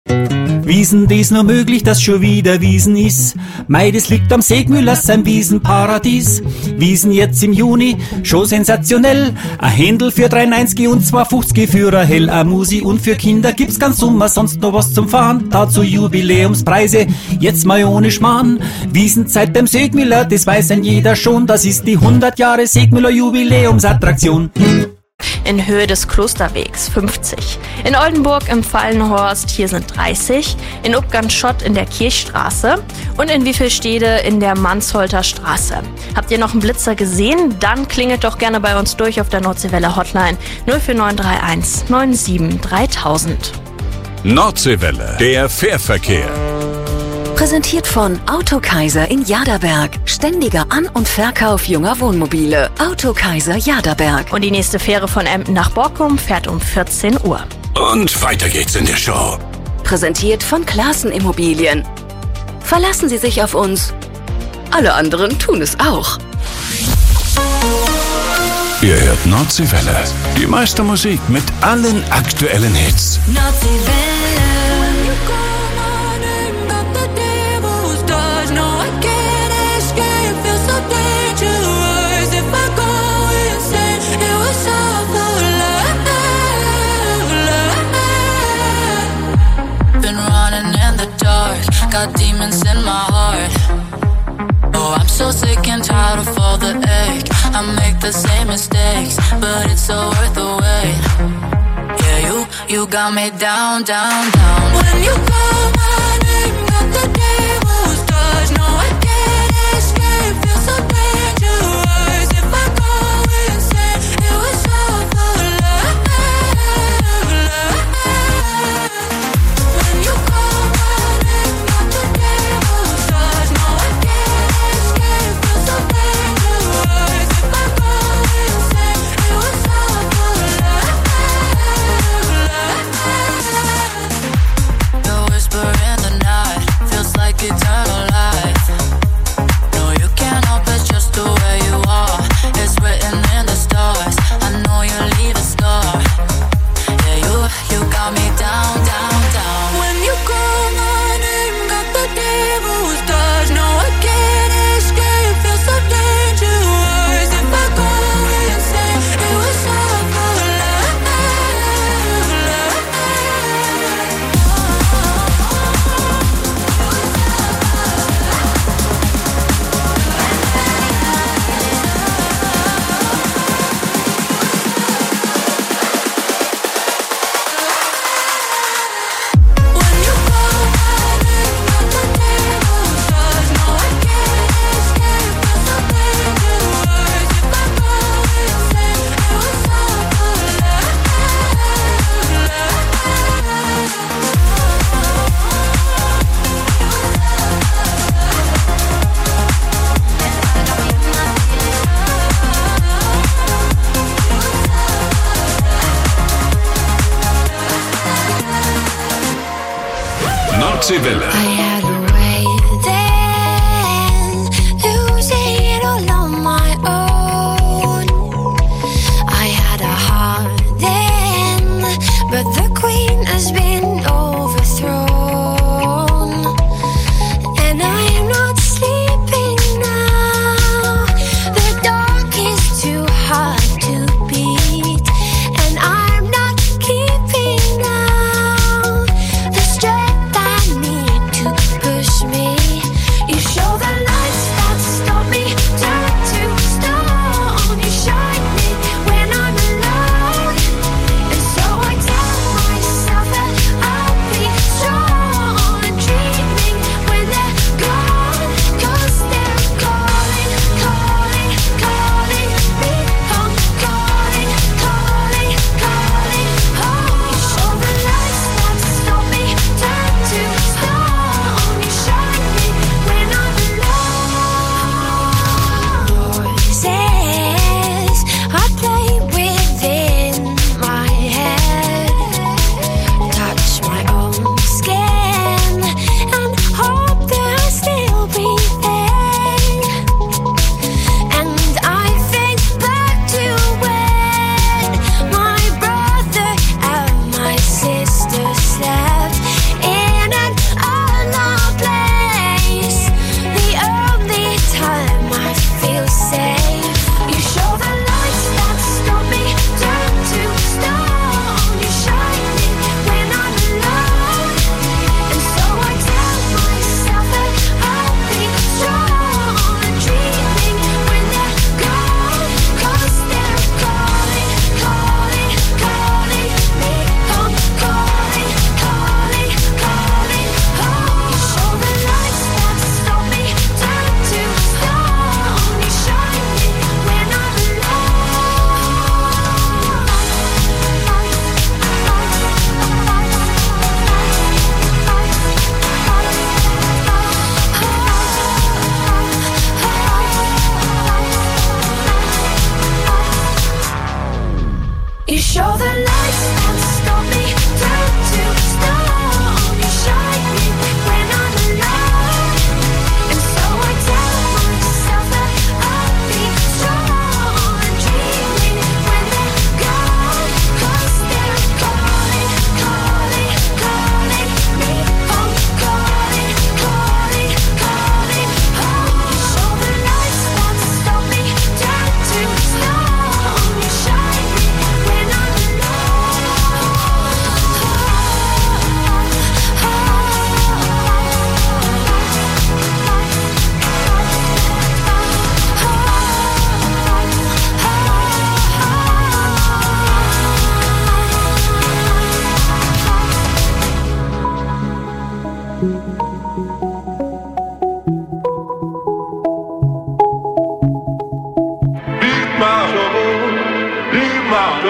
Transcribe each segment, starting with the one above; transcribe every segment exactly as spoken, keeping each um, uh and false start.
Wiesen, dies nur möglich, dass schon wieder Wiesen ist. Mei, das liegt am Segmüller, sein Wiesenparadies. Wiesen jetzt im Juni, schon sensationell. Ein Händel für drei neunzig und zwei fünfzig für ein Hell. Ein Musi und für Kinder gibt's ganz Sommer sonst noch was zum Fahren. Dazu Jubiläumspreise, jetzt mal ohne Schmarrn. Wiesenzeit beim Segmüller, das weiß ein jeder schon. Das ist die hundert Jahre Segmüller Jubiläumsattraktion. In Höhe des Klosterwegs fünfzig. In Oldenburg im Fallenhorst, hier sind dreißig. In Upgantschott in der Kirchstraße. Und in Wiefelstede in der Mansholter Straße. Habt ihr noch einen Blitzer gesehen? Dann klingelt doch gerne bei uns durch auf der Nordseewelle Hotline null vier neun drei eins neun sieben dreitausend. Nordseewelle, der Fährverkehr. Präsentiert von Autokaiser in Jaderberg. Ständiger An- und Verkauf junger Wohnmobile. Autokaiser Jaderberg. Und die nächste Fähre von Emden nach Borkum fährt um vierzehn Uhr. Und weiter geht's in der Show. Präsentiert von Klaassen Immobilien. Verlassen Sie sich auf uns. Alle anderen tun es auch. Ihr hört Nordseewelle. Die meiste Musik mit allen aktuellen Hits. Nordseewelle. Got demons in my heart. Oh, I'm so sick and tired of all the ache. I make the same mistakes, but it's so worth the wait. Yeah, you, you got me down, down, down. When you call my name, got the devil's touch. No, I can't escape, feel so dangerous. If I go insane, it was all for love, love. When you call my name, got the devil's touch. No, I can't escape, feel so dangerous. If I go insane, it was all for love, love. The whisper in the night feels like eternal light. No, you can't help it, just the way you are. It's written in the stars. I know you leave a scar. Yeah, you, you got me down, down, down. When you call my name, got the devil's touch. No, I can't escape, feel so dangerous. If I go insane, it was all for love, love. When you call my name, got the devil's touch. No, I can't escape, feel so dangerous. If I go insane, it was all for love, Nordseewelle. I had a way then, losing it all on my own. I had a heart then, but the queen has been overthrown. And I am not sleeping now. The dark is too hard to beat, and I'm not keeping now the strength I need to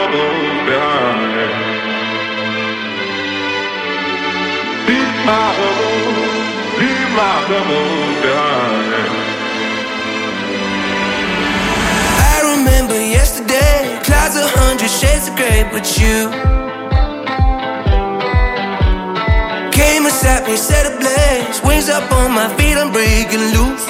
troubles behind. Leave my troubles, leave my troubles behind. I remember yesterday, clouds a hundred shades of grey, but you came and sat me, set ablaze, wings up on my feet, I'm breaking loose.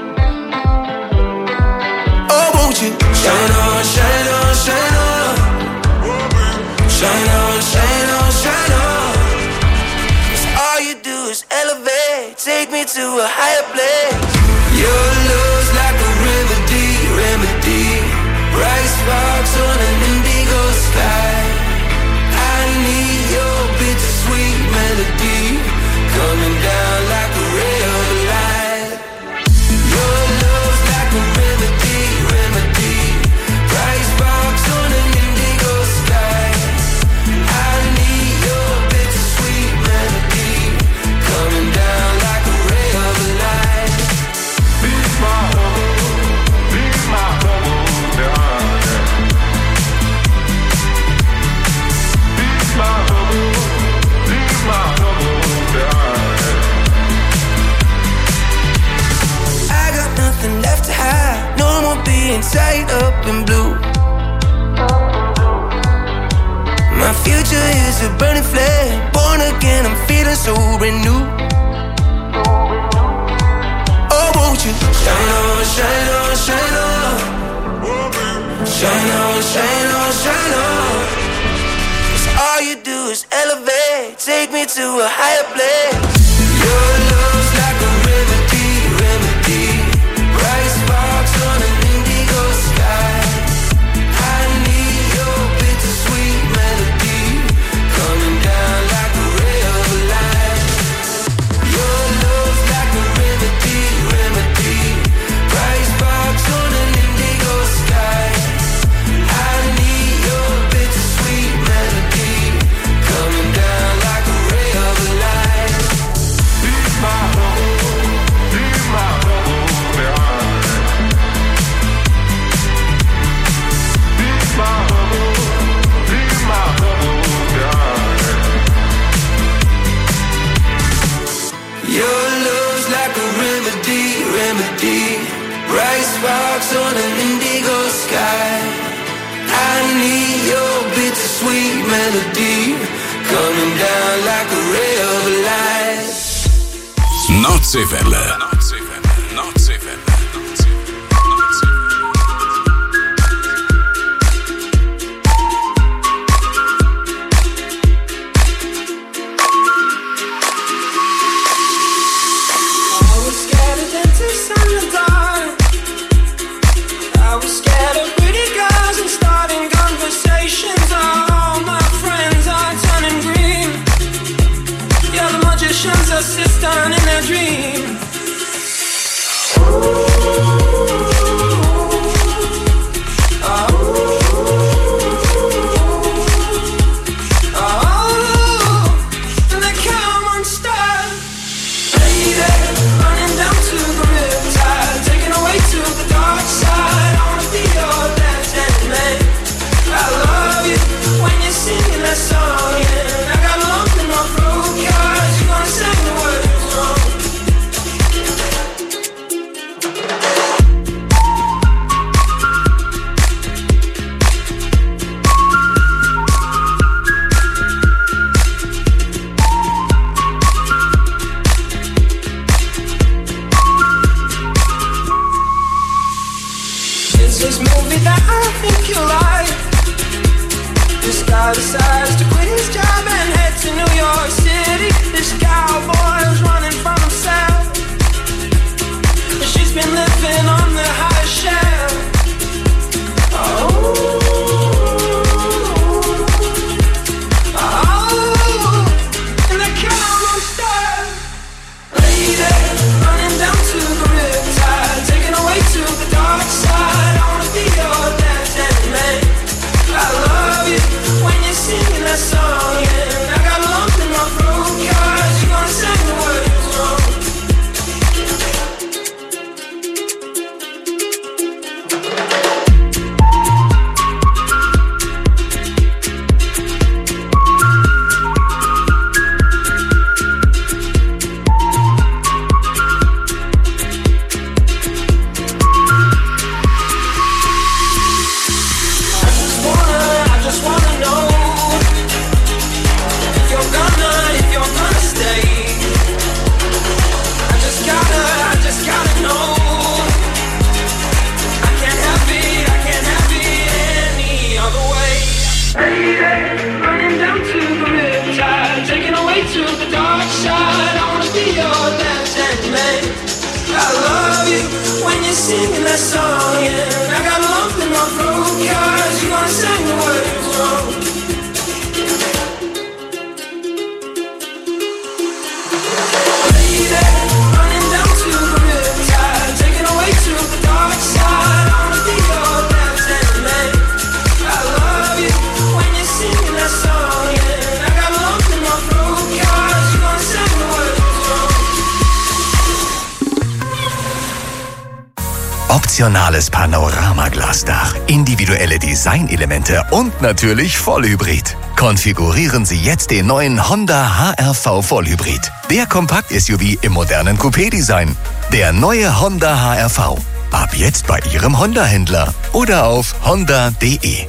Oh, won't you shine on, shine on, shine on, shine on, shine on, shine on. 'Cause all you do is elevate, take me to a higher place. Your love's like a remedy, remedy, bright sparks on an indigo sky. I need your bittersweet melody coming down like a ray of light. Your love's like a remedy, remedy, bright sparks on an indigo sky. I need your bittersweet melody coming down like a ray of light. Leave my troubles, leave my troubles behind. Leave my troubles, leave my troubles behind. I got nothing left to hide, no more being tied up in blue. My future is a burning flame, born again, I'm feeling so renewed. Oh, won't you shine on, shine on, shine on, shine on, shine on, shine on. 'Cause all you do is elevate, take me to a higher place. Your love's like a remedy, remedy, bright sparks on an indigo sky. I need your bittersweet melody coming down like a ray of light. Your love's like a remedy, remedy, bright sparks on an indigo sky. I need your bittersweet melody coming down like a ray of light. Leave my troubles, leave my troubles behind. Leave my troubles, leave my troubles behind. Your love's like a remedy, remedy, bright sparks on an indigo sky. I need your bittersweet melody coming down like a ray of light. Notsevelle. I was scared of dentists in the dark. I was scared of pretty girls and starting conversations. All my friends are turning green. You're the magician's assistant in their dream. And they come unstuck. Lady, running down to the riptide, taken away to the dark side. I wanna be your left-hand man. I love you when you're singing that song, and I got lump in my throat 'cause you're gonna sing the words wrong. It's this movie that I think you like. This guy decides to quit his job and head to New York City. This cowboy's running from himself. She's been living on the high shelf. Oh, oh, and they come unstuck. Lady, running down to the riptide, taken away to the dark side. I wanna be your left-hand man. I love you when you're singing that song, and I got a lump in my throat 'cause you're gonna sing the words wrong. you're singing that song, yeah. I got a lump in my throat, cause you gonna sing the words wrong. Lady, running down to the riptide, taking away to the dark side. I wanna be your left-hand man. I love you when you're singing that song, yeah. I got a lump in my throat, cause you gonna sing the words wrong. Optionales Panoramaglasdach, individuelle Designelemente und natürlich Vollhybrid. Konfigurieren Sie jetzt den neuen Honda H R V Vollhybrid. Der Kompakt-S U V im modernen Coupé-Design. Der neue Honda H R V. Ab jetzt bei Ihrem Honda-Händler oder auf honda punkt de.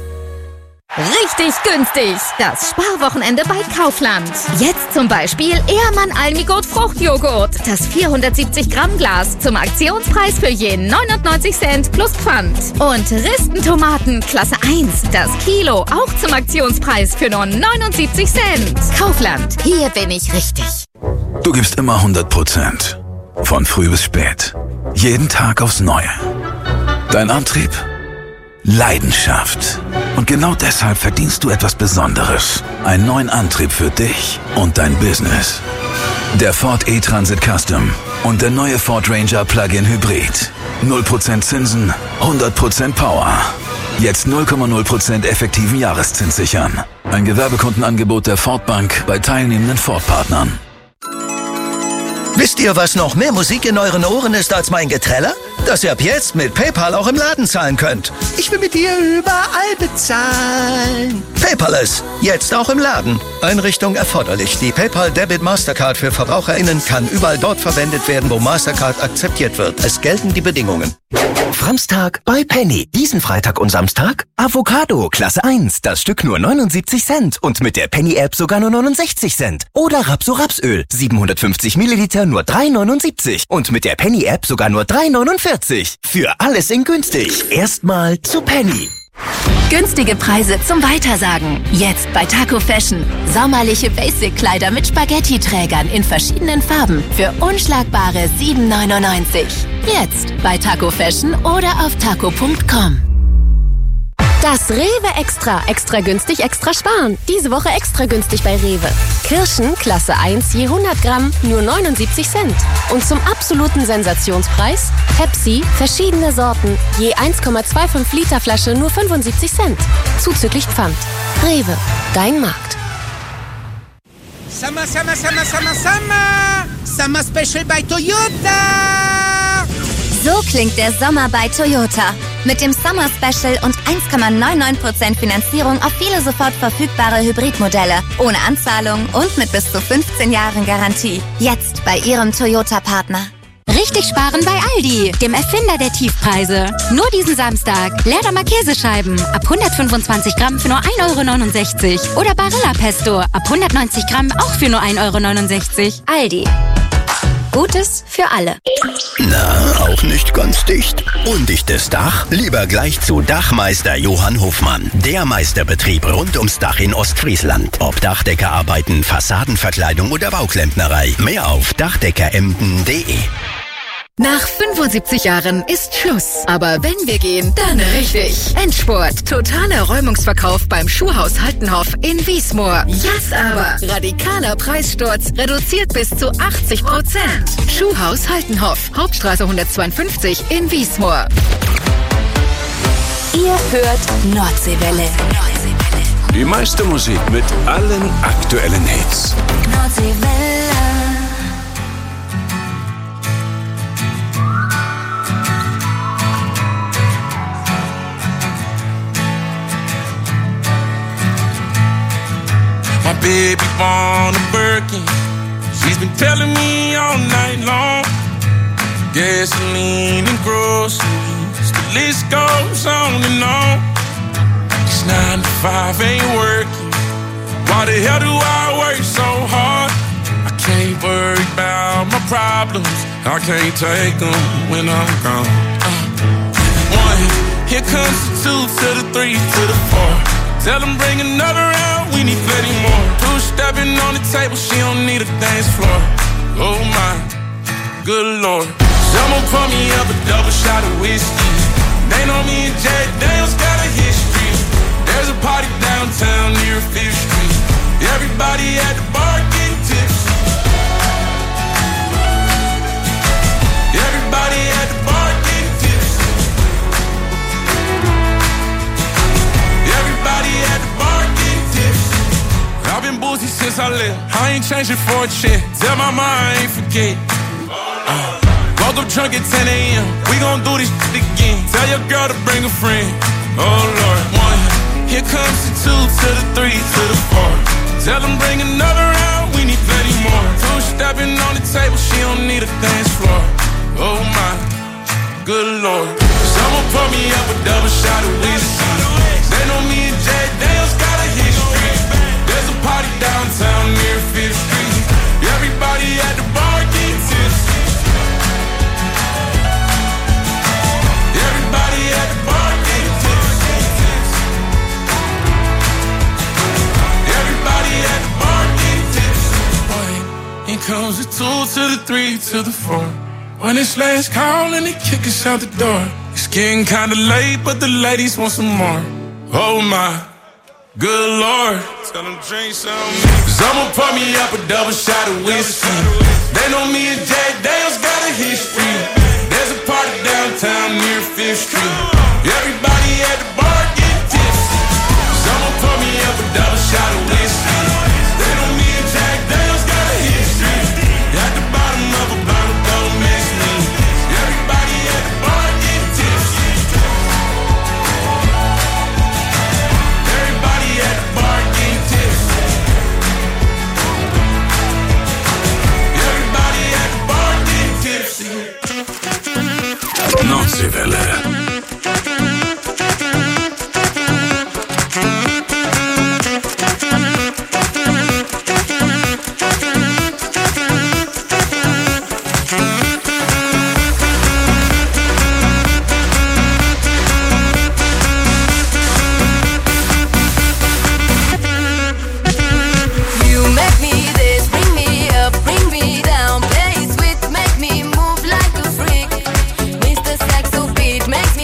Richtig günstig. Das Sparwochenende bei Kaufland. Jetzt zum Beispiel Ehrmann Almigurt Fruchtjoghurt. Das vierhundertsiebzig Gramm Glas zum Aktionspreis für je neunundneunzig Cent plus Pfand. Und Ristentomaten Klasse eins. Das Kilo auch zum Aktionspreis für nur neunundsiebzig Cent. Kaufland. Hier bin ich richtig. Du gibst immer hundert Prozent. Von früh bis spät. Jeden Tag aufs Neue. Dein Antrieb? Leidenschaft. Und genau deshalb verdienst du etwas Besonderes. Einen neuen Antrieb für dich und dein Business. Der Ford E-Transit Custom und der neue Ford Ranger Plug-in Hybrid. null Prozent Zinsen, hundert Prozent Power. Jetzt null Komma null Prozent effektiven Jahreszins sichern. Ein Gewerbekundenangebot der Ford Bank bei teilnehmenden Ford-Partnern. Wisst ihr, was noch mehr Musik in euren Ohren ist als mein Geträller? Dass ihr ab jetzt mit PayPal auch im Laden zahlen könnt. Ich will mit dir überall bezahlen. Paperless, jetzt auch im Laden. Einrichtung erforderlich. Die PayPal Debit Mastercard für VerbraucherInnen kann überall dort verwendet werden, wo Mastercard akzeptiert wird. Es gelten die Bedingungen. Framstag bei Penny. Diesen Freitag und Samstag Avocado Klasse eins. Das Stück nur neunundsiebzig Cent und mit der Penny-App sogar nur neunundsechzig Cent. Oder Rapso-Rapsöl. siebenhundertfünfzig Milliliter nur drei neunundsiebzig und mit der Penny-App sogar nur drei neunundvierzig. Für alles in günstig. Erstmal zu Penny. Günstige Preise zum Weitersagen. Jetzt bei Taco Fashion. Sommerliche Basic-Kleider mit Spaghetti-Trägern in verschiedenen Farben für unschlagbare sieben neunundneunzig. Jetzt bei Taco Fashion oder auf taco punkt com. Das Rewe Extra. Extra günstig, extra sparen. Diese Woche extra günstig bei Rewe. Kirschen, Klasse eins, je hundert Gramm, nur neunundsiebzig Cent. Und zum absoluten Sensationspreis Pepsi, verschiedene Sorten, je eins Komma fünfundzwanzig Liter Flasche, nur fünfundsiebzig Cent. Zuzüglich Pfand. Rewe, dein Markt. Summer, Summer, Summer, Summer, Summer! Summer Special bei Toyota! So klingt der Sommer bei Toyota. Mit dem Summer Special und eins Komma neunundneunzig Prozent Finanzierung auf viele sofort verfügbare Hybridmodelle. Ohne Anzahlung und mit bis zu fünfzehn Jahren Garantie. Jetzt bei Ihrem Toyota-Partner. Richtig sparen bei Aldi, dem Erfinder der Tiefpreise. Nur diesen Samstag. Leerdammer Käsescheiben ab hundertfünfundzwanzig Gramm für nur ein Euro neunundsechzig. Oder Barilla Pesto ab hundertneunzig Gramm auch für nur ein Euro neunundsechzig. Aldi. Gutes für alle. Na, auch nicht ganz dicht. Undichtes Dach? Lieber gleich zu Dachmeister Johann Hofmann. Der Meisterbetrieb rund ums Dach in Ostfriesland. Ob Dachdeckerarbeiten, Fassadenverkleidung oder Bauklempnerei. Mehr auf dachdecker-emden punkt de. Nach fünfundsiebzig Jahren ist Schluss. Aber wenn wir gehen, dann richtig. Endspurt. Totaler Räumungsverkauf beim Schuhhaus Haltenhof in Wiesmoor. Jetzt aber. Radikaler Preissturz. Reduziert bis zu achtzig Prozent. Schuhhaus Haltenhof. Hauptstraße hundertzweiundfünfzig in Wiesmoor. Ihr hört Nordseewelle. Die meiste Musik mit allen aktuellen Hits. Nordseewelle. My baby born a Birkin. She's been telling me all night long. Gasoline and groceries, the list goes on and on. This nine to five ain't working. Why the hell do I work so hard? I can't worry about my problems. I can't take them when I'm gone. Uh, one, here comes the two to the three to the four. Tell them bring another round, we need plenty more. Two stepping on the table, she don't need a dance floor. Oh my, good lord. Someone pour me up a double shot of me and Jack Daniels got a history. There's a party downtown near Fifth Street. Everybody at the bar getting tipsy. Everybody at the bar getting tipsy. Everybody at the bar getting tipsy. I've been boozy since I left. I ain't changing for a check. Tell my mom I ain't forget. Uh, woke up drunk at ten a.m. We gon' do this shit again. Tell your girl to bring a friend. Oh Lord, one. Here comes the two to the three to the four. Tell them bring another round. We need plenty more. Two stepping on the table. She don't need a dance floor. Oh my, good Lord. Someone pour me up a double shot of whiskey. They know me and Jack Daniels got a history. There's a party downtown near Fifth Street. Everybody at the bar getting tipsy. Everybody at the bar getting tipsy. Everybody at the bar getting tipsy. Boy, here comes the two to the three to the four. When it's last call and they kick us out the door. It's getting kinda late, but the ladies want some more. Oh my, good Lord. Tell them drink some. Cause I'ma pour me up a double shot of whiskey. They know me and Jack Daniels got a history. There's a party downtown near Fifth Street. Everybody at the bar getting tipsy. Cause I'ma pour me up a double shot of whiskey. They know me and Jack Daniels got a history. At the bottom of a bottle, don't miss me. Everybody at the bar getting tipsy. Everybody at the bar getting tipsy. Everybody at the bar getting tipsy. Nordseewelle. You make me this, bring me up, bring me down, play sweet, make me move like a freak. Mister Saxo beat makes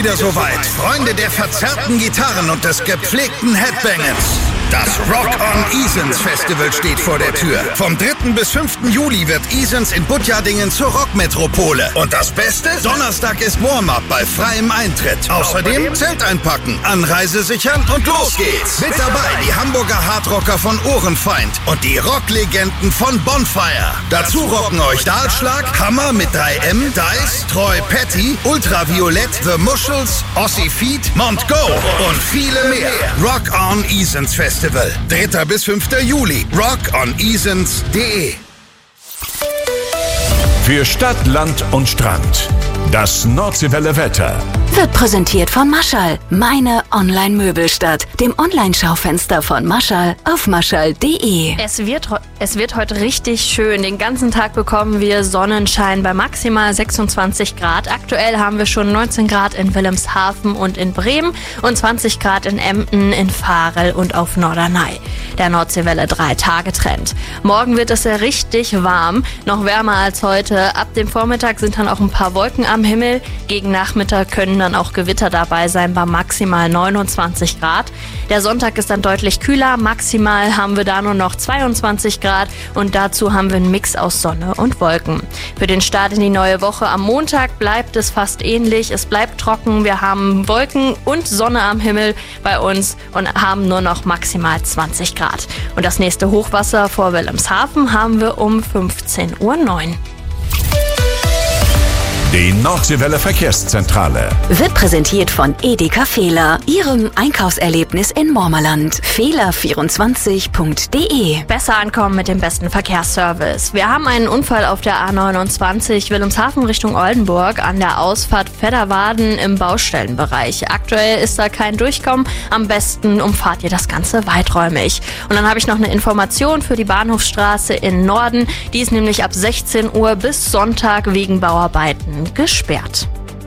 wieder soweit. Freunde der verzerrten Gitarren und des gepflegten Headbangens. Das Rock-on Isens Festival steht vor der Tür. Vom dritten bis fünften Juli wird Isens in Butjadingen zur Rockmetropole. Und das Beste? Donnerstag ist Warm-up bei freiem Eintritt. Außerdem Zelt einpacken, Anreise sichern und los geht's. Mit dabei die Hamburger Hardrocker von Ohrenfeind und die Rocklegenden von Bonfire. Dazu rocken euch Dahlschlag, Hammer mit drei M, Dice, Troy Petty, Ultraviolett, The Muschels, Ossi Feet, Mont Go und viele mehr. Rock-on Isens Festival. dritter bis fünfter Juli. rock on isens punkt de. Für Stadt, Land und Strand. Das Nordseewelle Wetter. Wird präsentiert von Maschall, meine Online-Möbelstadt, dem Online-Schaufenster von Maschall auf maschall punkt de. Es wird, es wird heute richtig schön. Den ganzen Tag bekommen wir Sonnenschein bei maximal sechsundzwanzig Grad. Aktuell haben wir schon neunzehn Grad in Wilhelmshaven und in Bremen und zwanzig Grad in Emden, in Varel und auf Norderney. Der Nordseewelle drei Tage Trend. Morgen wird es ja richtig warm, noch wärmer als heute. Ab dem Vormittag sind dann auch ein paar Wolken am Himmel. Gegen Nachmittag können dann auch Gewitter dabei sein bei maximal neunundzwanzig Grad. Der Sonntag ist dann deutlich kühler. Maximal haben wir da nur noch zweiundzwanzig Grad und dazu haben wir einen Mix aus Sonne und Wolken. Für den Start in die neue Woche am Montag bleibt es fast ähnlich. Es bleibt trocken. Wir haben Wolken und Sonne am Himmel bei uns und haben nur noch maximal zwanzig Grad. Und das nächste Hochwasser vor Wilhelmshaven haben wir um fünfzehn Uhr neun. Die Nordseewelle Verkehrszentrale Wird präsentiert von Edeka Fehler, Ihrem Einkaufserlebnis in Mormerland. Fehler vierundzwanzig punkt de. Besser ankommen mit dem besten Verkehrsservice. Wir haben einen Unfall auf der A neunundzwanzig Wilhelmshaven Richtung Oldenburg an der Ausfahrt Fedderwaden im Baustellenbereich. Aktuell ist da kein Durchkommen. Am besten umfahrt ihr das Ganze weiträumig. Und dann habe ich noch eine Information für die Bahnhofstraße in Norden. Die ist nämlich ab sechzehn Uhr bis Sonntag wegen Bauarbeiten gesperrt.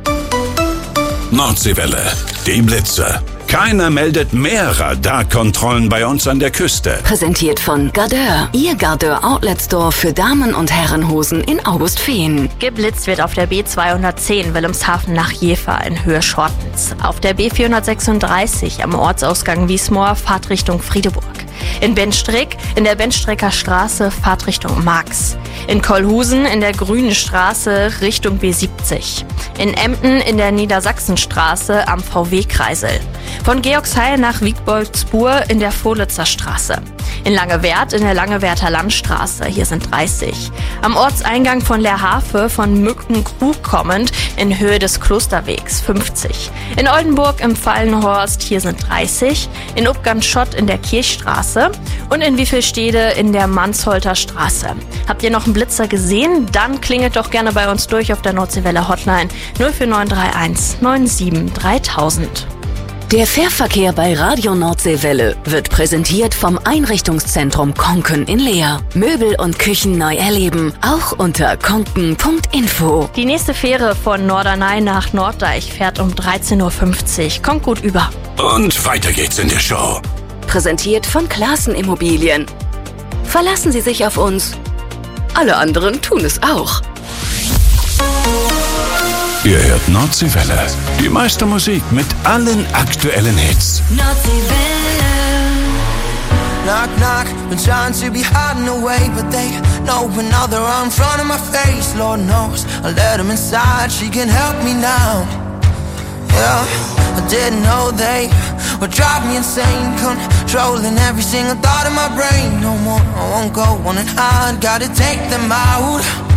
Nordseewelle, die Blitze. Keiner meldet mehr Radarkontrollen bei uns an der Küste. Präsentiert von Gardeur, Ihr Gardeur Outlet Store für Damen- und Herrenhosen in Augustfehn. Geblitzt wird auf der B zweihundertzehn Wilhelmshaven nach Jever in Höhe Schortens. Auf der B vierhundertsechsunddreißig am Ortsausgang Wiesmoor Fahrtrichtung Friedeburg. In Benstrick in der Benstricker Straße Fahrtrichtung Marx. In Kollhusen in der Grünen Straße Richtung B siebzig. In Emden in der Niedersachsenstraße am V W-Kreisel. Von Georgsheil nach Wiegboldsburg in der Vohlitzer Straße. In Langewert in der Langewerter Landstraße, hier sind dreißig. Am Ortseingang von Leerhafe von Mückenkrug kommend in Höhe des Klosterwegs fünfzig. In Oldenburg im Fallenhorst, hier sind dreißig. In Upgant-Schott in der Kirchstraße und in Wiefelstede in der Mansholter Straße. Habt ihr noch einen Blitzer gesehen? Dann klingelt doch gerne bei uns durch auf der Nordseewelle Hotline null vier neun drei eins neun sieben dreitausend. Der Fährverkehr bei Radio Nordseewelle wird präsentiert vom Einrichtungszentrum Konken in Leer. Möbel und Küchen neu erleben, auch unter konken punkt info. Die nächste Fähre von Norderney nach Norddeich fährt um dreizehn Uhr fünfzig. Kommt gut über. Und weiter geht's in der Show. Präsentiert von Klaassen Immobilien. Verlassen Sie sich auf uns. Alle anderen tun es auch. Ihr hört Nordseewelle. Die meiste Musik mit allen aktuellen Hits. Knock, knock, been trying to be hiding away, but they know now they're right in front of my face. Lord knows I let them inside, she can help me now. Yeah, I didn't know they would drive me insane, controlling every single thought in my brain. No more, I won't go on and hide, gotta take them out.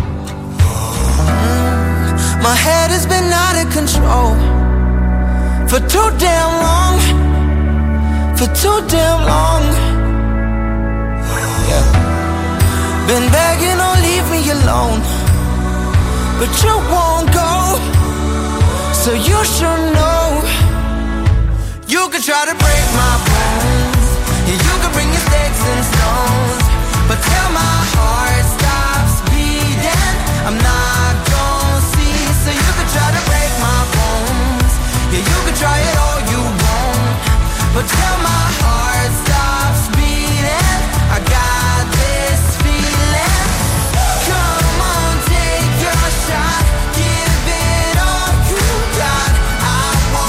Mm, my head has been out of control for too damn long, for too damn long. Yeah. Been begging, oh leave me alone, but you won't go. So you should know. You could try to break my bones, yeah, you could bring your sticks and stones, but till my heart stops beating, I'm not gonna see. So you could try to break my bones, yeah, you could try it all you want, but till my heart stops beating, I got this feeling. Come on, take your shot, give it all you got. I won't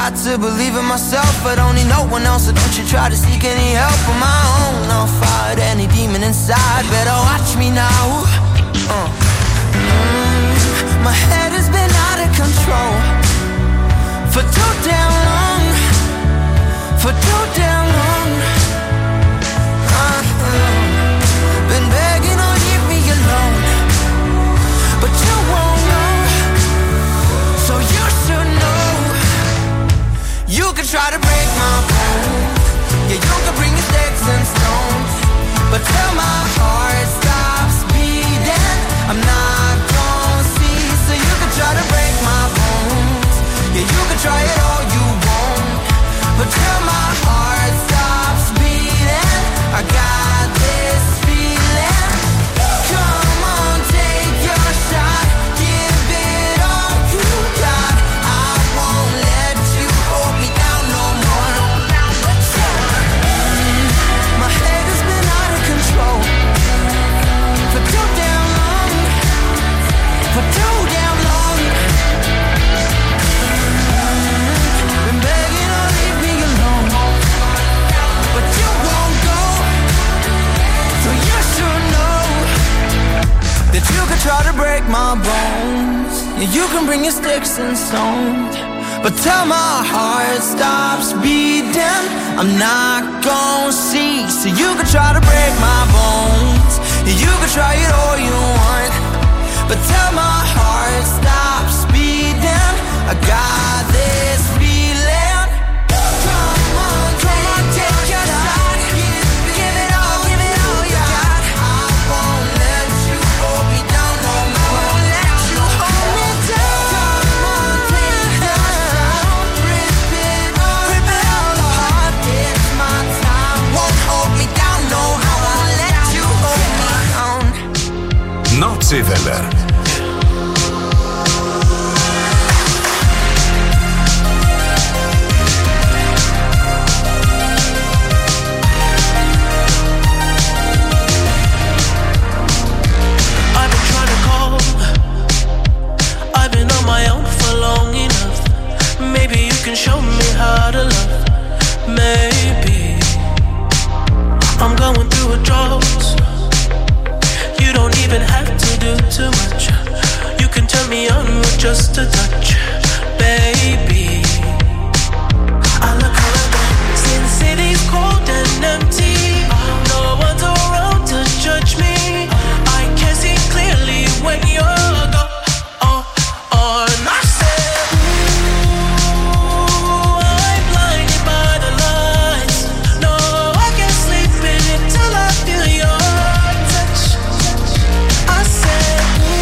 Got to believe in myself, but only no one else. So don't you try to seek any help on my own. I'll fight any demon inside. Better watch me now. uh. mm, My head has been out of control for too damn long. For too damn long. uh, Been begging on, leave me alone, but you won't know. So you should know. You can try to break my bones. Yeah, you can bring your sticks and stones, but till my heart stops beating, I'm not gonna see. So you can try to break my bones. Yeah, you can try it all you want, but till my heart stops beating, I got this feeling. Come on, take your shot. Give it all you got. I won't let you hold me down no more. Mm, my head has been out of control for too damn long. For too damn long. Mm, been begging to leave me alone, but you won't go. So you should know that you could try to break my bones. Yeah, you can bring your sticks and stones, but till my heart stops beating, I'm not gonna cease. So you can try to break my bones. Yeah, you can try it all you want, but till my heart stops beating, I got this feeling. Come on, come on, take your shot. Give it all, give it all you got. I won't let you hold me down no more. Let you hold me down. Come on, take your shot. Rip it all, rip it all apart. It's my time. Won't hold me down no how. I'll let you hold me down. Nordseewelle. I've been trying to call. I've been on my own for long enough. Maybe you can show me how to love. Maybe I'm going through a drought. You don't even have to do too much. You can turn me on with just a touch, baby. I look around, see the city's cold and empty. No one's around to judge me. I can see clearly when you're gone. Oh, oh, and I said, ooh, I'm blinded by the lights. No, I can't sleep in it till I feel your touch. I said,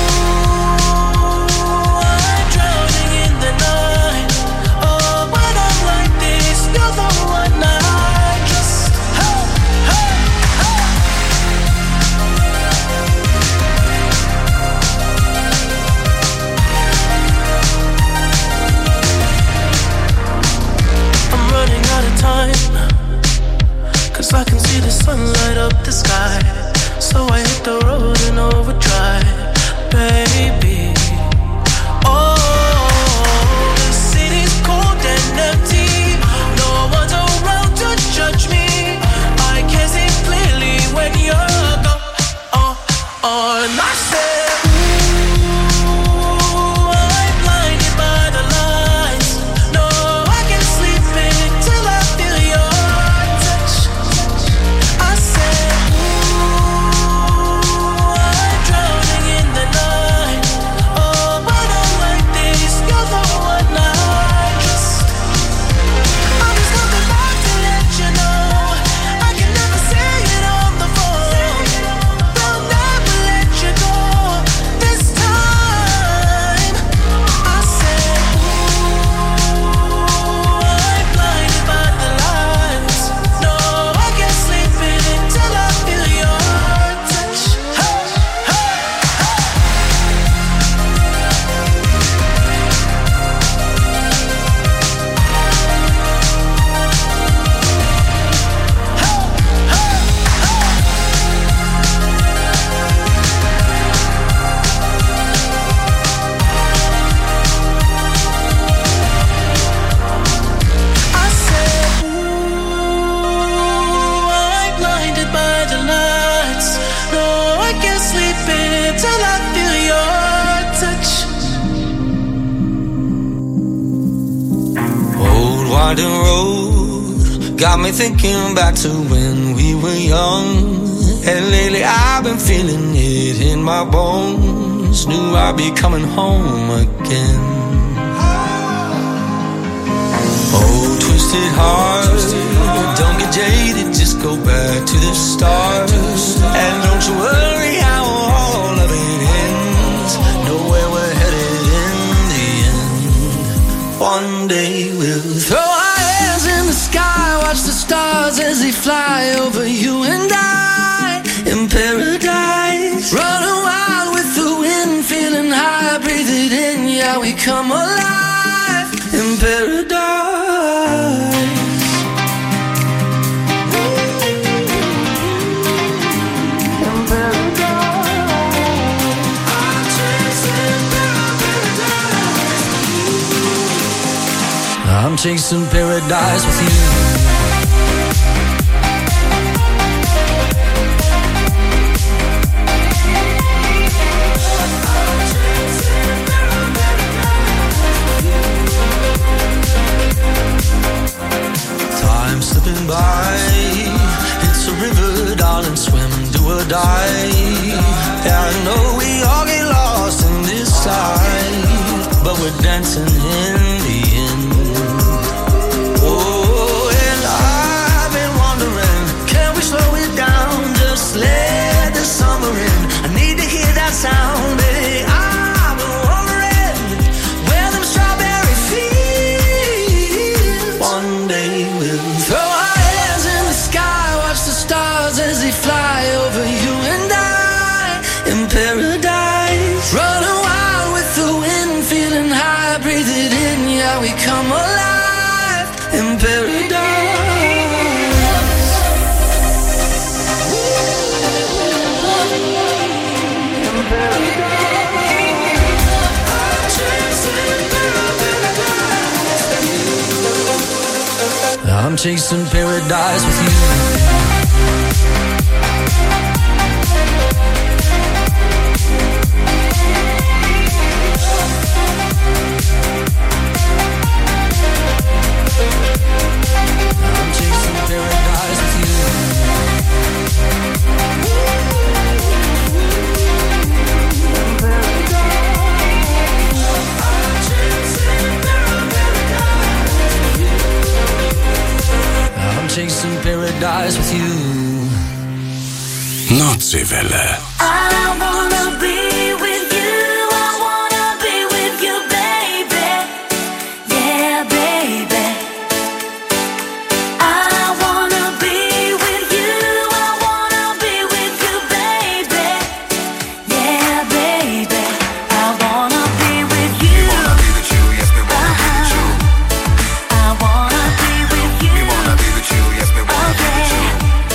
ooh, I'm drowning in the night. Oh, when I'm like this, you're the one I just, hey, hey, hey. I'm running out of time, 'cause I can see the sun light up the sky. So I hit the road in overdrive, baby. Oh, the city's cold and empty. No one's around to judge me. I can see clearly when you're gone. Oh, oh, and I said, ooh, I'm blinded by the lights. No, I can't sleep in it till I feel your touch. I said, ooh, road got me thinking back to when we were young. And lately I've been feeling it in my bones. Knew I'd be coming home again. Oh, twisted heart, don't get jaded, just go back to the start. And don't you worry how all of it ends. Know where we're headed in the end. One day we'll throw our hands in the sky, watch the stars as they fly over you and I. In paradise, running wild with the wind, feeling high, breathe it in, yeah, we come alive. In paradise. I'm chasing paradise with you. Time slipping by, it's a river, darling, swim, do or die. Yeah, I know we all get lost in this life, but we're dancing in the end. Oh, and I've been wondering, can we slow it down? Just let the summer in. I need to hear that sound, baby. I've been wondering where them strawberry fields. One day we'll throw our hands in the sky, watch the stars as they fly over you and I. In paradise, running wild with the wind, feeling high, breathe it in, yeah, we come alive. In paradise. I'm chasing paradise with you. Chasing paradise with you. Nordseewelle. I wanna be with you, I wanna be with you, baby. Yeah, baby. I wanna be with you, I wanna be with you, baby. Yeah, baby. I wanna be with you. We wanna be with you, yes, we wanna be with you. I wanna be with you. We wanna be with you, yes, we wanna be with you.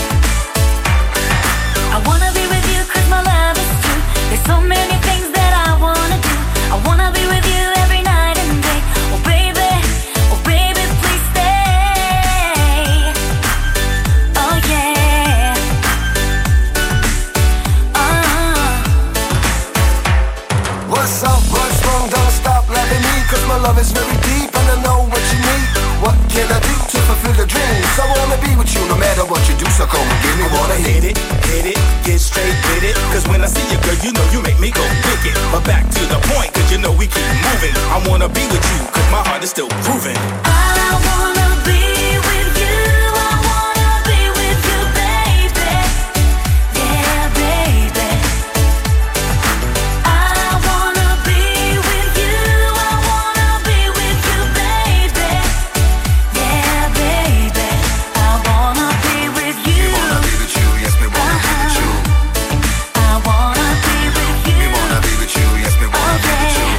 I wanna be with you 'cause my love is true. There's so many things that I wanna do. I wanna be with you every night and day. Oh baby, oh baby, please stay. Oh yeah. Uh-huh. What's up, what's wrong, don't stop loving me, 'cause my love is very deep and I know what you need. What can I do to fulfill the dreams? I wanna be with you no matter what you do, so come and give me what I hit it, hit it, get straight with it. 'Cause when I see you, girl, you know you make me go wicked. But back to the point, 'cause you know we keep moving. I wanna be with you, 'cause my heart is still grooving. I wanna be with you, I wanna be with you, baby. Yeah, baby. I wanna be with you, I wanna be with you, baby. Yeah, baby. I wanna be with you. We wanna be with you, yes, we wanna be with you. I wanna be with you. We wanna be with you, yes, we wanna be with you.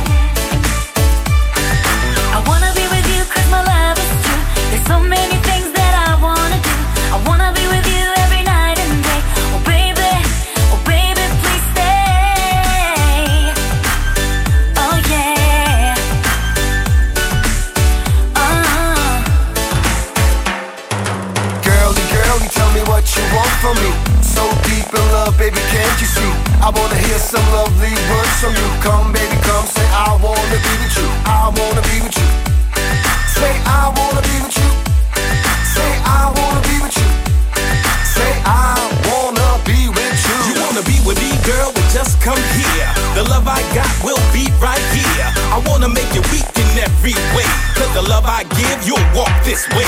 I wanna be with you 'cause my love is true. There's so many things that I wanna do. I wanna be with you every night and day. Oh baby, oh baby, please stay. Oh yeah. Uh-huh. Girlie, girlie, tell me what you want from me. So deep in love, baby, can't you see? I wanna hear some lovely words from you. Come, baby, come, say I wanna be with you. I wanna be with you. Say I wanna be with you. this way.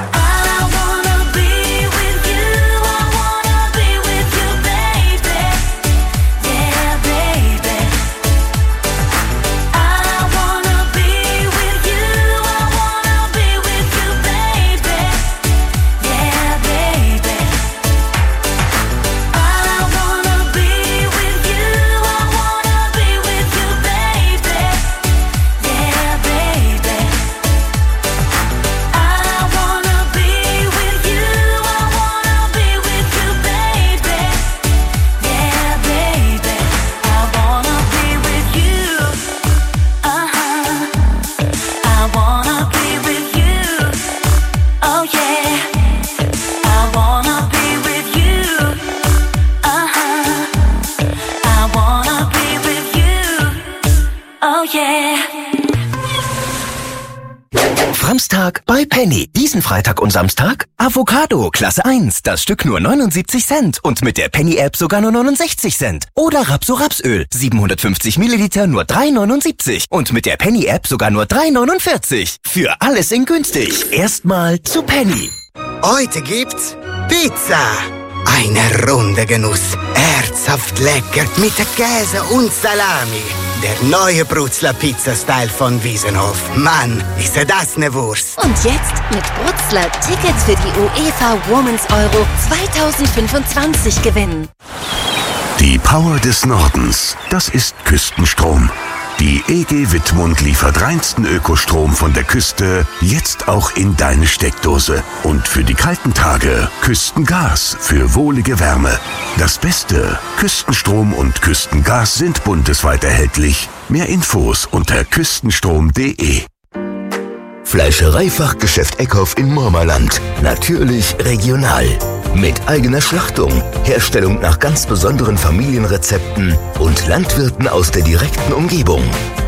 Samstag bei Penny. Diesen Freitag und Samstag Avocado, Klasse eins, das Stück nur neunundsiebzig Cent und mit der Penny-App sogar nur neunundsechzig Cent. Oder Rapso-Rapsöl, siebenhundertfünfzig Milliliter nur drei neunundsiebzig und mit der Penny-App sogar nur drei neunundvierzig. Für alles in günstig. Erstmal zu Penny. Heute gibt's Pizza. Eine runde Genuss. Herzhaft lecker mit Käse und Salami. Der neue Brutzler Pizza-Style von Wiesenhof. Mann, ist das ne Wurst. Und jetzt mit Brutzler Tickets für die UEFA Women's Euro zweitausendfünfundzwanzig gewinnen. Die Power des Nordens, das ist Küstenstrom. Die E G Wittmund liefert reinsten Ökostrom von der Küste, jetzt auch in deine Steckdose. Und für die kalten Tage Küstengas für wohlige Wärme. Das Beste, Küstenstrom und Küstengas sind bundesweit erhältlich. Mehr Infos unter küstenstrom punkt de. Fleischereifachgeschäft Eckhoff in Mormerland. Natürlich regional. Mit eigener Schlachtung, Herstellung nach ganz besonderen Familienrezepten und Landwirten aus der direkten Umgebung.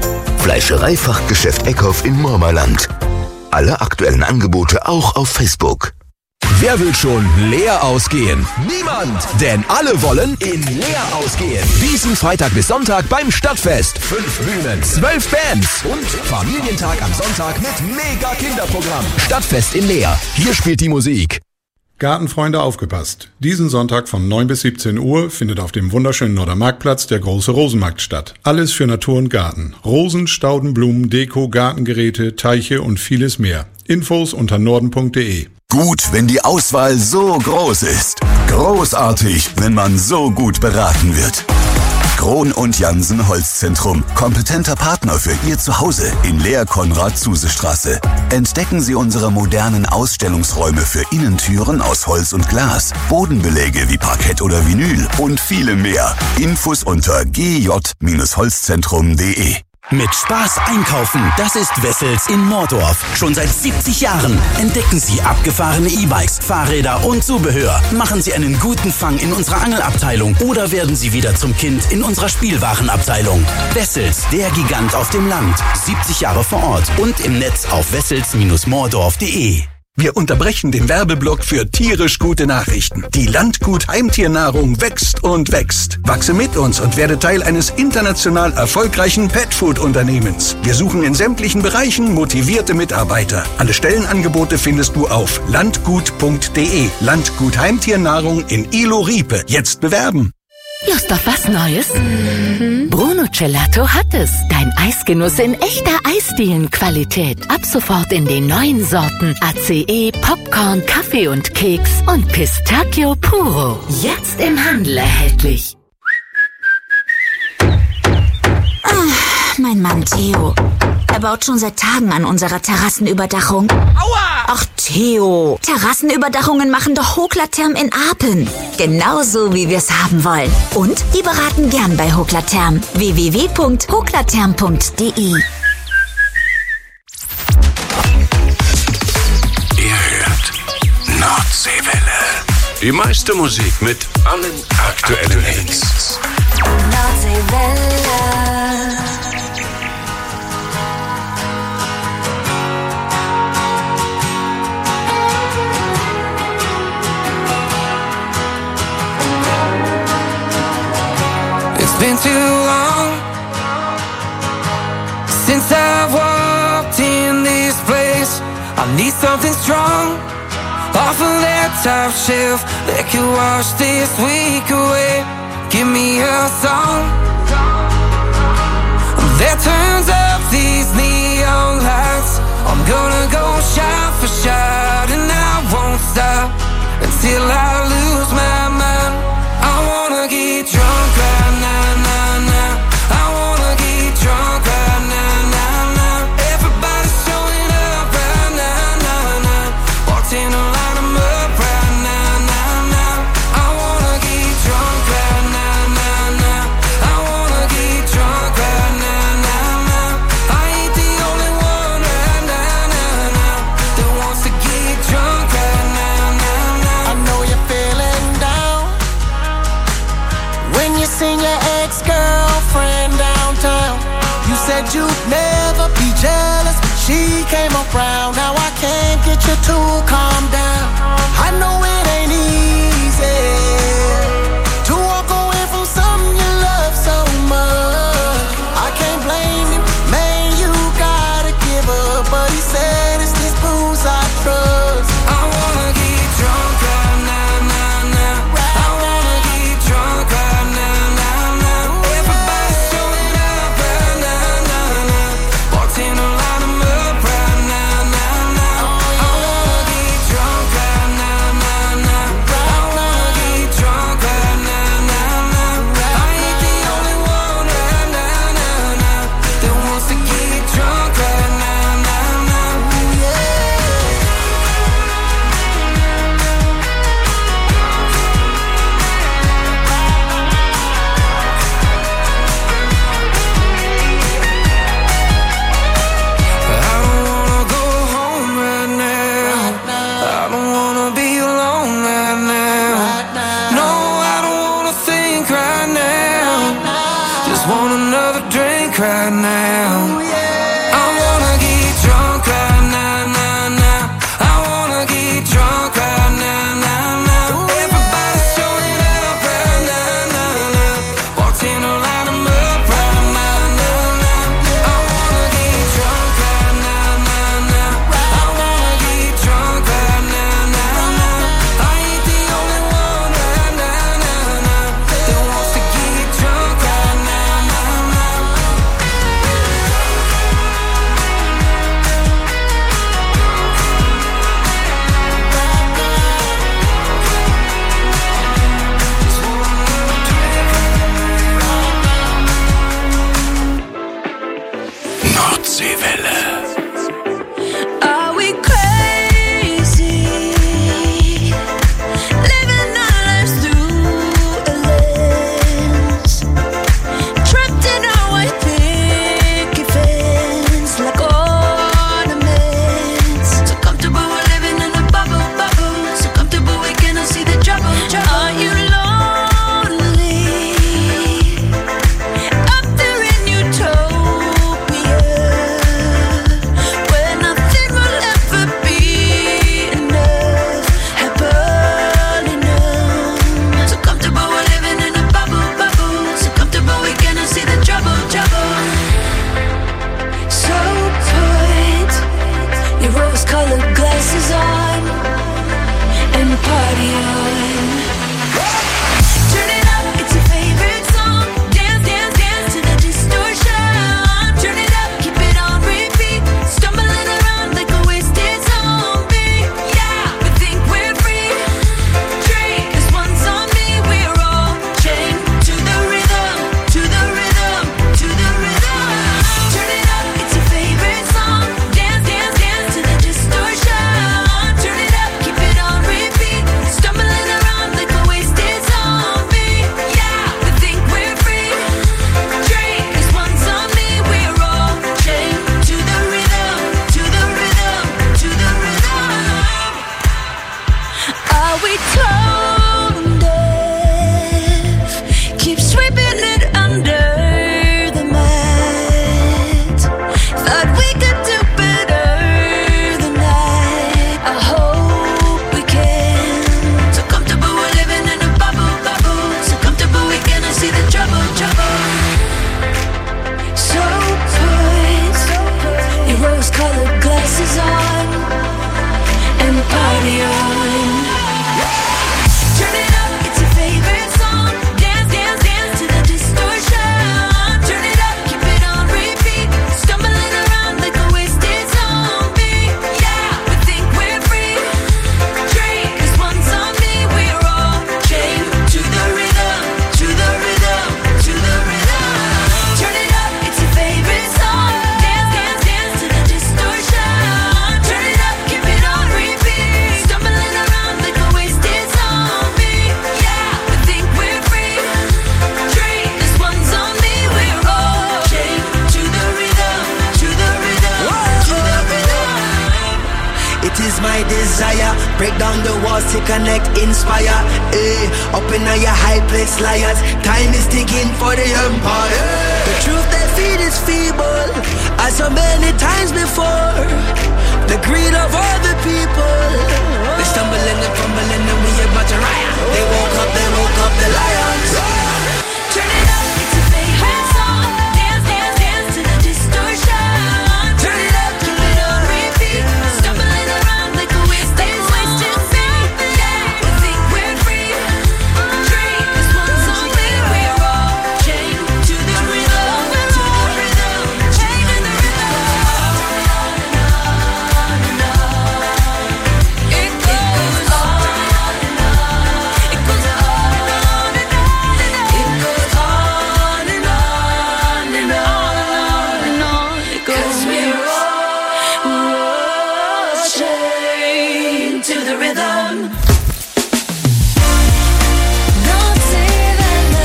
Fleischereifachgeschäft Eckhoff in Mormerland. Alle aktuellen Angebote auch auf Facebook. Wer will schon leer ausgehen? Niemand! Denn alle wollen in leer ausgehen. Diesen Freitag bis Sonntag beim Stadtfest. Fünf Bühnen, zwölf Bands und Familientag am Sonntag mit mega Kinderprogramm. Stadtfest in Leer. Hier spielt die Musik. Gartenfreunde, aufgepasst! Diesen Sonntag von neun bis siebzehn Uhr findet auf dem wunderschönen Norddermarktplatz der große Rosenmarkt statt. Alles für Natur und Garten. Rosen, Stauden, Blumen, Deko, Gartengeräte, Teiche und vieles mehr. Infos unter norden punkt de. Gut, wenn die Auswahl so groß ist. Großartig, wenn man so gut beraten wird. Krohn und Jansen Holzzentrum. Kompetenter Partner für Ihr Zuhause in Lehr-Konrad-Zuse-Straße. Entdecken Sie unsere modernen Ausstellungsräume für Innentüren aus Holz und Glas, Bodenbeläge wie Parkett oder Vinyl und viele mehr. Infos unter g j Holzzentrum punkt de. Mit Spaß einkaufen, das ist Wessels in Mordorf. Schon seit siebzig Jahren entdecken Sie abgefahrene E-Bikes, Fahrräder und Zubehör. Machen Sie einen guten Fang in unserer Angelabteilung oder werden Sie wieder zum Kind in unserer Spielwarenabteilung. Wessels, der Gigant auf dem Land. siebzig Jahre vor Ort und im Netz auf wessels Bindestrich mordorf punkt de. Wir unterbrechen den Werbeblock für tierisch gute Nachrichten. Die Landgut Heimtiernahrung wächst und wächst. Wachse mit uns und werde Teil eines international erfolgreichen Petfood-Unternehmens. Wir suchen in sämtlichen Bereichen motivierte Mitarbeiter. Alle Stellenangebote findest du auf landgut punkt de. Landgut Heimtiernahrung in Ilo-Riepe. Jetzt bewerben. Lust auf was Neues? Mhm. Bruno Gelato hat es. Dein Eisgenuss in echter Eisdielenqualität. Ab sofort in den neuen Sorten A C E, Popcorn, Kaffee und Keks und Pistachio Puro. Jetzt im Handel erhältlich. Ah, mein Mann Theo. Er baut schon seit Tagen an unserer Terrassenüberdachung. Aua! Ach, Theo. Terrassenüberdachungen machen doch Hoklatherm in Apen. Genauso, wie wir es haben wollen. Und die beraten gern bei Hoklatherm. w w w punkt hoklatherm punkt de. Ihr hört Nordseewelle. Die meiste Musik mit allen aktuellen Hits. Nordseewelle. It's been too long since I've walked in this place. I need something strong off of that top shelf that could wash this week away. Give me a song that turns up these neon lights. I'm gonna go shot for shot, and I won't stop until I lose my mind. I wanna get drunk right now, now, now. I wanna get drunk right now, now, now. Everybody's showing up right now, now, now. Walking a line 'em up right now, now, now. I wanna get drunk right now, now, now. I wanna get drunk right now, now, now. I ain't the only one right now, now, now, that wants to get drunk right now, now, now. I know you're feeling down when you seen your ex-girlfriend downtown. You said you'd never be jealous, but she came around. Now I can't get you to calm down. I know it ain't easy to walk away from something you love so much. I can't blame you, man, you gotta give up. But he said it's this booze I trust. I wanna get drunk right now, now, now. I wanna get drunk right now, now, now. Everybody's showing up right now, now, now. Walking a line 'em up right now, now, now. I wanna get drunk right now, now, now. I wanna get drunk right now, now, now. I ain't the only one right now, now, now, that wants to get drunk right now, now, now. Yeah. I don't wanna go home right now. I don't wanna be alone right now. No, I don't wanna think right now. Just want another drink right now. I wanna get drunk right now, now, now. I wanna get drunk right now, now, now. Everybody's showing up right now, now, now. Walking a line 'em up right now, now, now. I wanna get drunk right now, now, now. I wanna get drunk right now, now, now. I ain't the only one right now, now, now, that wants to get drunk right now, now, now. Nordseewelle. Are we crazy? Living our lives through a lens, trapped in our white picket fence like ornaments. So comfortable we're living in a bubble, bubble. So comfortable we cannot see the trouble, trouble. Are you lonely? Up there in utopia, where nothing will ever be enough, happily numb. So comfortable we're living in a bubble, bubble. So comfortable we cannot see the trouble, trouble. So put your rose-colored glasses on and party on. Turn it up, it's your favorite song. Dance, dance, dance to the distortion. Turn it up, keep it on repeat. Stumbling around like a wasted zombie. Yeah, we think we're free. Drink, 'cause one's on me. We're all chained to the rhythm, to the rhythm, to the rhythm. Turn it up, it's your favorite song. Dance, dance, dance to the distortion. Turn it up, keep it on repeat. Stumbling around like a wasted zombie. Yeah, we think we're free. Drink, 'cause one's on me. We're all chained to the rhythm, to the rhythm, to the rhythm. Are we tone deaf? Keep sweeping it under the mat. Thought we could do better than that. I hope we can. So comfortable we're living in a bubble, bubble. So comfortable we cannot see the trouble, trouble. So put your rose-colored glasses on pause to connect, inspire. Eh, up in all your high place liars. Time is ticking for the empire. The truth they feed is feeble, as so many times before. The greed of other people. They stumble and they fumble and then we about to riot. They woke up, they woke up the lions. Turn it up, it's a favorite song. Dance, dance, dance to the distortion. Turn it up, keep it on repeat. Stumbling around like a wasted wasted scene. Yeah, we think we're free. Dream is one song that we're all chained to the rhythm, to the rhythm, chained in the rhythm. It goes on and on. It goes on and on and on. It goes on and on and on and on. It goes. 'Cause we're all, we're all chained to the rhythm. Naughty Bella,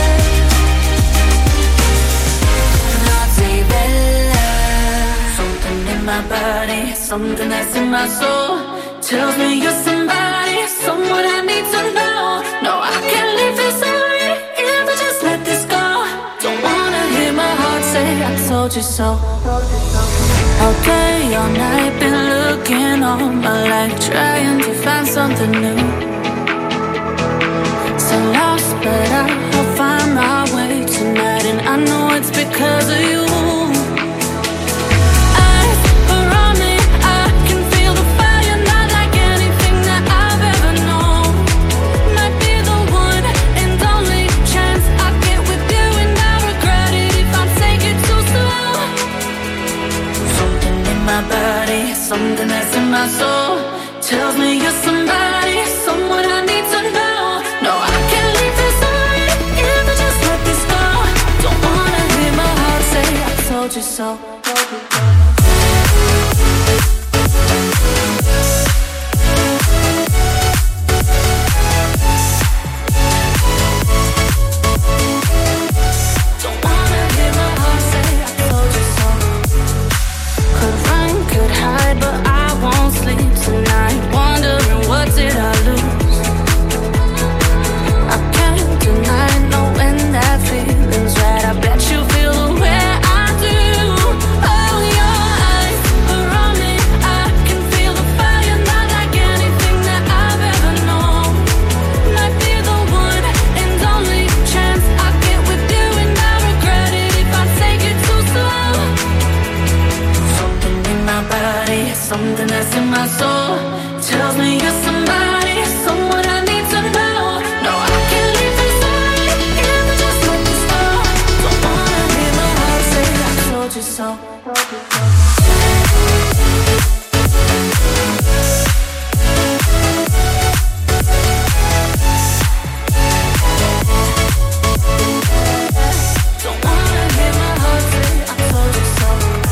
Naughty Bella. Something in my body, something that's in my soul tells me you're somebody, someone I need to know. No, I can't leave this already if I just let this go. Don't wanna hear my heart say I told you so. All day, all night, been looking all my life, trying to find something new. So lost, but I'll find my way tonight, and I know it's because of you. Eyes around me, I can feel the fire, not like anything that I've ever known. Might be the one and only chance I get with you, and I regret it if I take it too slow. Something in my body, something that's in my soul tells me you're somebody, someone I need to know. No, I can't leave this already if I just let this go. Don't wanna hear my heart say I told you so. Don't wanna hear my heart say I told you so. Could run, could hide, but I won't sleep tonight, wondering what did I lose. I can't deny knowing that feeling's right. I bet you feel the way I do. Oh, your eyes around me, I can feel the fire, not like anything that I've ever known. Might be the one and only chance I get with you, and I regret it if I take it too slow. Something in my body, something that's in my soul tells me you're somebody, someone I need to know. No, I can't leave this already if I just let this go. Don't wanna hear my heart say I told you so. Don't wanna hear my heart say I told you so.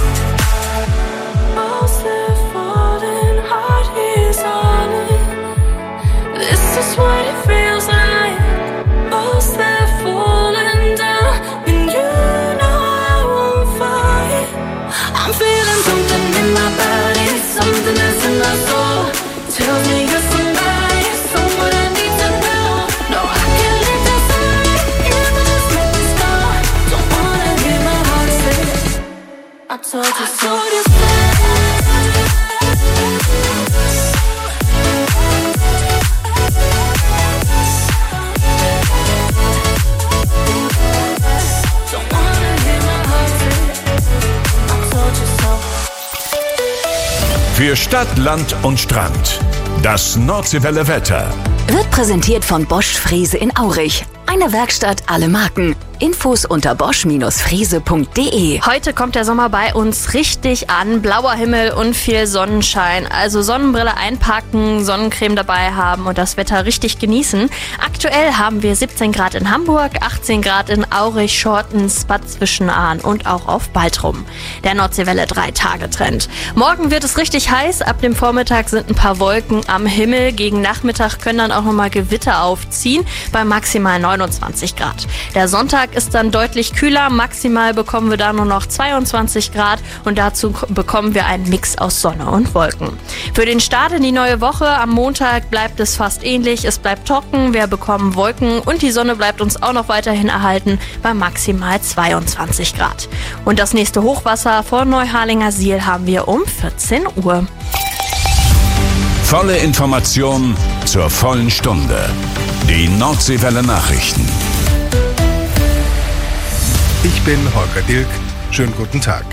Most that falling heart is on it. This is what it feels like. Most that falling down, and you know I won't fight. I'm feeling something in my body, something that's in my soul tells me you're somebody, someone I need to know. No, I can't leave this already if I just let this go. Don't wanna hear my heart say I told you so. Don't wanna hear my heart say I told you so. Für Stadt, Land und Strand. Das Nordseewelle Wetter. Wird präsentiert von Bosch Frese in Aurich. Eine Werkstatt, alle Marken. Infos unter bosch Frese punkt de. Heute kommt der Sommer bei uns richtig an. Blauer Himmel und viel Sonnenschein. Also Sonnenbrille einpacken, Sonnencreme dabei haben und das Wetter richtig genießen. Aktuell haben wir siebzehn Grad in Hamburg, achtzehn Grad in Aurich, Schortens, Bad Zwischenahn und auch auf Baltrum. Der Nordseewelle drei Tage Trend. Morgen wird es richtig heiß. Ab dem Vormittag sind ein paar Wolken am Himmel. Gegen Nachmittag können dann auch nochmal Gewitter aufziehen bei maximal neunundzwanzig Grad. Der Sonntag ist dann deutlich kühler. Maximal bekommen wir da nur noch zweiundzwanzig Grad und dazu bekommen wir einen Mix aus Sonne und Wolken. Für den Start in die neue Woche am Montag bleibt es fast ähnlich. Es bleibt trocken, wir bekommen Wolken und die Sonne bleibt uns auch noch weiterhin erhalten bei maximal zweiundzwanzig Grad. Und das nächste Hochwasser vor Neuharlinger Siel haben wir um vierzehn Uhr. Volle Information zur vollen Stunde. Die Nordseewelle Nachrichten. Ich bin Holger Dilk. Schönen guten Tag.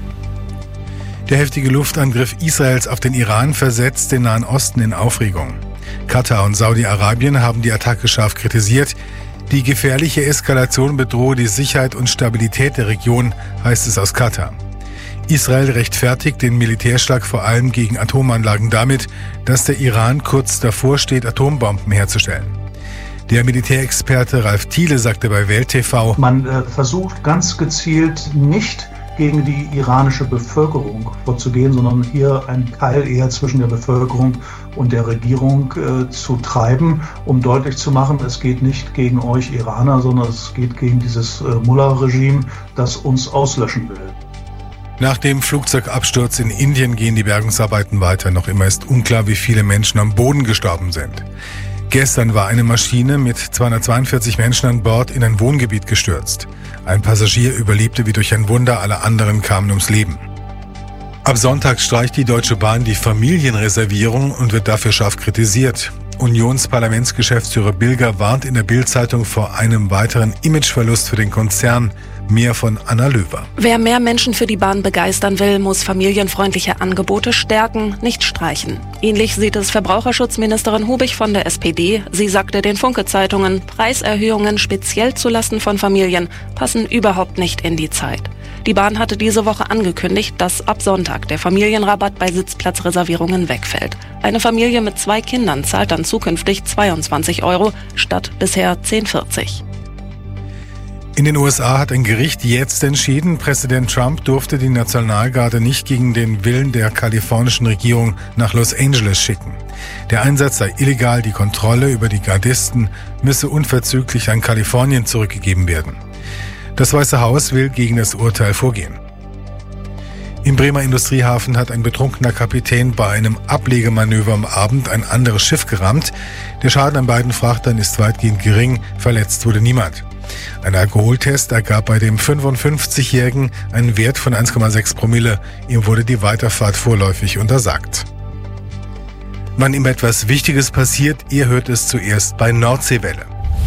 Der heftige Luftangriff Israels auf den Iran versetzt den Nahen Osten in Aufregung. Katar und Saudi-Arabien haben die Attacke scharf kritisiert. Die gefährliche Eskalation bedrohe die Sicherheit und Stabilität der Region, heißt es aus Katar. Israel rechtfertigt den Militärschlag vor allem gegen Atomanlagen damit, dass der Iran kurz davor steht, Atombomben herzustellen. Der Militärexperte Ralf Thiele sagte bei Welt T V: Man äh, versucht ganz gezielt nicht gegen die iranische Bevölkerung vorzugehen, sondern hier einen Keil eher zwischen der Bevölkerung und der Regierung äh, zu treiben, um deutlich zu machen, es geht nicht gegen euch Iraner, sondern es geht gegen dieses äh, Mullah-Regime, das uns auslöschen will. Nach dem Flugzeugabsturz in Indien gehen die Bergungsarbeiten weiter. Noch immer ist unklar, wie viele Menschen am Boden gestorben sind. Gestern war eine Maschine mit zweihundertzweiundvierzig Menschen an Bord in ein Wohngebiet gestürzt. Ein Passagier überlebte wie durch ein Wunder, alle anderen kamen ums Leben. Ab Sonntag streicht die Deutsche Bahn die Familienreservierung und wird dafür scharf kritisiert. Unionsparlamentsgeschäftsführer Bilger warnt in der Bild-Zeitung vor einem weiteren Imageverlust für den Konzern. Mehr von Anna Löwer. Wer mehr Menschen für die Bahn begeistern will, muss familienfreundliche Angebote stärken, nicht streichen. Ähnlich sieht es Verbraucherschutzministerin Hubig von der S P D. Sie sagte den Funke-Zeitungen, Preiserhöhungen speziell zulasten von Familien passen überhaupt nicht in die Zeit. Die Bahn hatte diese Woche angekündigt, dass ab Sonntag der Familienrabatt bei Sitzplatzreservierungen wegfällt. Eine Familie mit zwei Kindern zahlt dann zukünftig zweiundzwanzig Euro statt bisher zehn Euro vierzig. In den U S A hat ein Gericht jetzt entschieden, Präsident Trump durfte die Nationalgarde nicht gegen den Willen der kalifornischen Regierung nach Los Angeles schicken. Der Einsatz sei illegal, die Kontrolle über die Gardisten müsse unverzüglich an Kalifornien zurückgegeben werden. Das Weiße Haus will gegen das Urteil vorgehen. Im Bremer Industriehafen hat ein betrunkener Kapitän bei einem Ablegemanöver am Abend ein anderes Schiff gerammt. Der Schaden an beiden Frachtern ist weitgehend gering, verletzt wurde niemand. Ein Alkoholtest ergab bei dem fünfundfünfzigjährigen einen Wert von eins Komma sechs Promille. Ihm wurde die Weiterfahrt vorläufig untersagt. Wann ihm etwas Wichtiges passiert, ihr hört es zuerst bei Nordseewelle.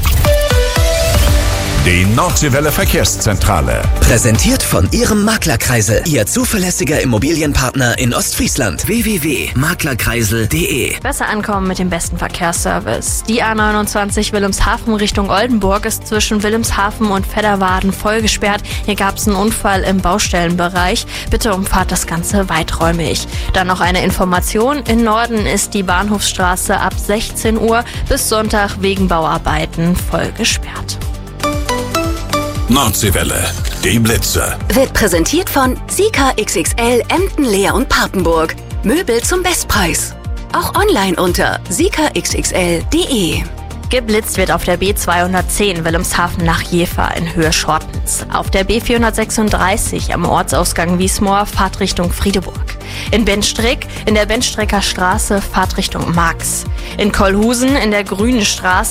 Die Nordseewelle Verkehrszentrale. Präsentiert von Ihrem Maklerkreisel, Ihr zuverlässiger Immobilienpartner in Ostfriesland. w w w punkt maklerkreisel punkt de. Besser ankommen mit dem besten Verkehrsservice. Die A neunundzwanzig Wilhelmshaven Richtung Oldenburg ist zwischen Wilhelmshaven und Vedderwaden voll gesperrt. Hier gab es einen Unfall im Baustellenbereich. Bitte umfahrt das Ganze weiträumig. Dann noch eine Information. Im Norden ist die Bahnhofsstraße ab sechzehn Uhr bis Sonntag wegen Bauarbeiten voll gesperrt. Nordseewelle, die Blitze. Wird präsentiert von Sika X X L Emden, Leer und Papenburg. Möbel zum Bestpreis. Auch online unter sika x x l punkt de. Geblitzt wird auf der B zweihundertzehn Wilhelmshaven nach Jever in Höhe Schortens. Auf der B vierhundertsechsunddreißig am Ortsausgang Wiesmoor Fahrtrichtung Friedeburg. In Benstrick in der Benstrecker Straße Fahrtrichtung Marx. In Kollhusen in der Grünen Straße